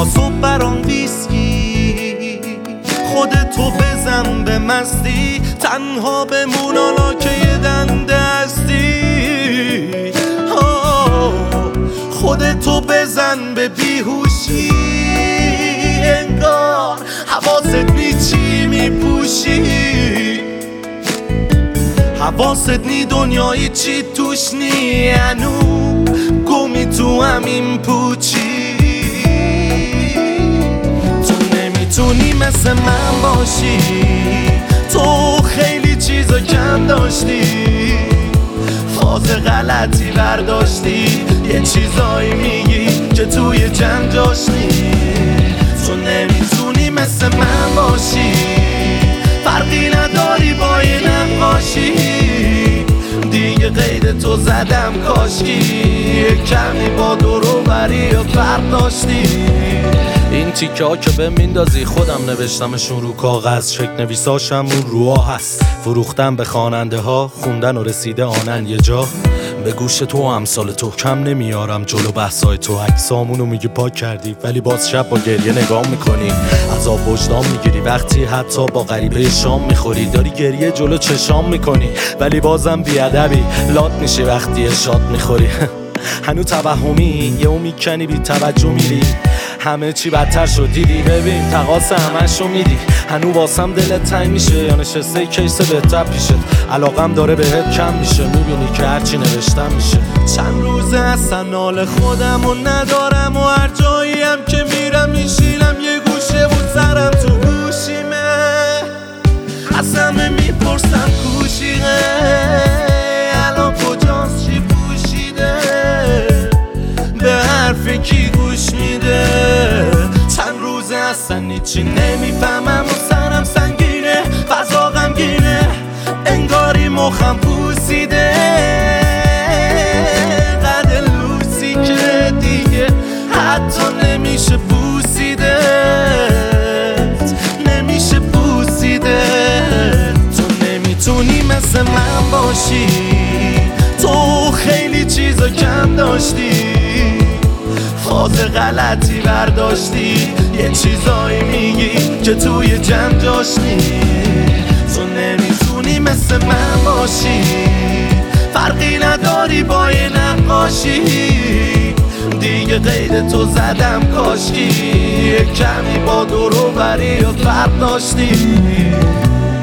تا صبح برام ویسکی. خودتو بزن به مستی، تنها بمون حالا که یه دنده هستی. خودتو بزن به بیهوشی، انگار حواست نی چی میپوشی. حواست نی دنیای چی توش نی، هنو گمی تو همین پوچی. تو نمیتونی مثل من باشی، تو خیلی چیزا کم داشتی، فاز غلطی برداشتی، یه چیزایی میگی که توی جمع جاش نی. تو نمیتونی مثل من باشی، فرقی نداری با یه نقاشی. دیگه قید تو زدم کاشکی، کمی با دورو بری یا فرق داشتی. این تیکه ها که به میندازی خودم نوشتمشون رو کاغذ، شک نویساشم اون روها هست. فروختم به خواننده ها، خوندن و رسیده آنن یه جا. به گوش تو و امثال تو کم نمیارم جلو بحثای تو. عکسامونو میگی پاک کردی ولی باز شب با گریه نگاه میکنی. عذاب وجدان میگیری وقتی حتی با غریبه شام میخوری. داری گریه جلو چشام میکنی ولی بازم بیادبی لات میشی وقتی شاد میخوری. هنو توهمی یهو میکنی بی توجه میری، همه چی بدتر شد دیدی. ببین تقاس همشو میدی، هنو واسم دلت تنگ میشه یا نشسته کیسه بهتر پیشت. علاقم داره بهت کم میشه، میبینی که هرچی نوشتم میشه. چند روزه اصلا حال خودم و ندارم و هر جاییم که میرم میشینم یه گوشه بود سرم تو گوشیمه. از همه میپرسم کوشیقه الان کجاست چی پوشیده، به حرف کی گوش میده. چند روزه اصلا هیچی نمیفهمم و سرم سنگینه، فضا غمگینه، انگاری مخم پوسیده. قد لوسی که دیگه حتی نمیشه بوسیده، نمیشه بوسیده. تو نمیتونی مثل من باشی، تو خیلی چیزا کم داشتی، فاز غلطی برداشتی، یه چیزایی میگی که توی جمع جاش نی. تو نمیتونی مثل من باشی، فرقی نداری با یه نقاشی. دیگه قید تو زدم کاشکی، کمی با دورو بری و فرق داشتی.